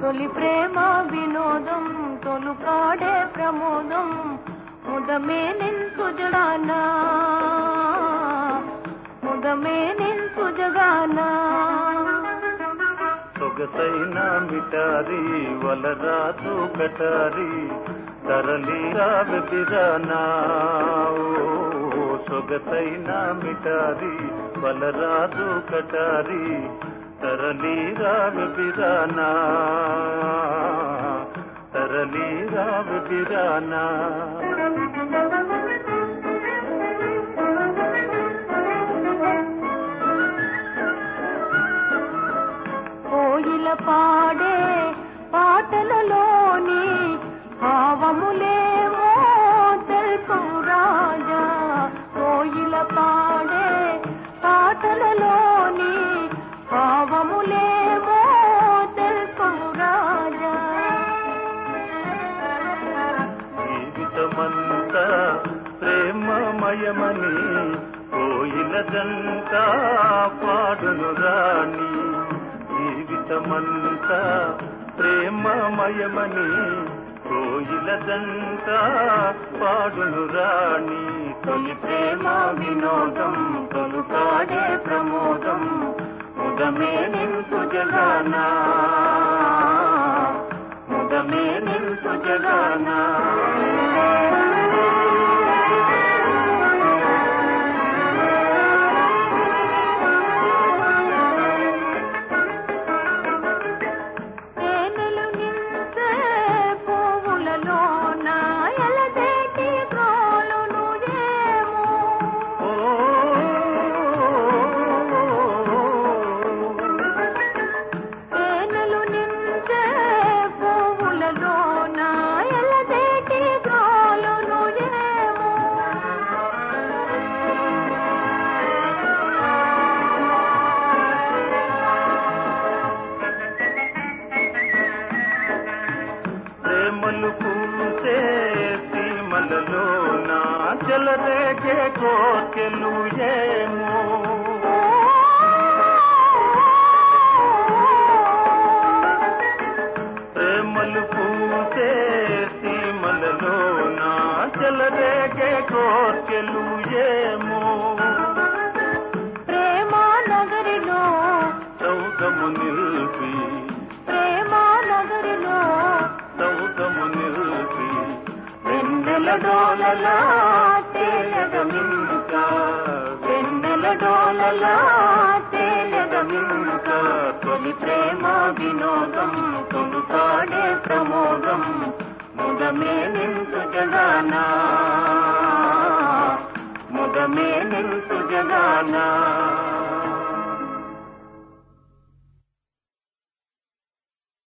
తొలి ప్రేమ వినోదం తొలుకాడే ప్రమోదం ముదమే నింతు జగానా ముదమే నింతు జగానా సొగసైన మిటారి వలరాజు కటారి తరలి రావిరానా సొగసైన మిటారి వలరాజు కటారి తరలి రావిరానా తరలి రావిరానా కోయిల పాడే పాటలలోని భావములేమో తెలుపు రాజా కోయిల పాడే పాటలలోని భావములేమో తెలుపు రాజా జీవితమంతా ప్రేమమయమని కోయిలదంతా పాడును రాణి జీవితమంతా ప్రేమమయమని కోయిలదంతా పాడును రాణి తొలి ప్రేమ వినోదం తొలుకాడే ప్రమోదం ముదమే నింతు జగానా ముదమే నింతు జగానా పూసే సీమలలో నా జలరేగే కోకెలు ఏమో ప్రేమలు పూసే సీమలలో నా జలరేగే కోకెలు ఏమో ప్రేమా నగరిలో చౌకము నిలిపి ప్రేమా నగరిలో చౌకము నిలిపి వెన్నెల డోలలా తేలగమింక వెన్నెల డోలలా తేలగమింక తొలి ప్రేమ వినోదం తొలుకాడే ప్రమోదం ముదమే నింతు జగానా ముదమే నింతు జగానా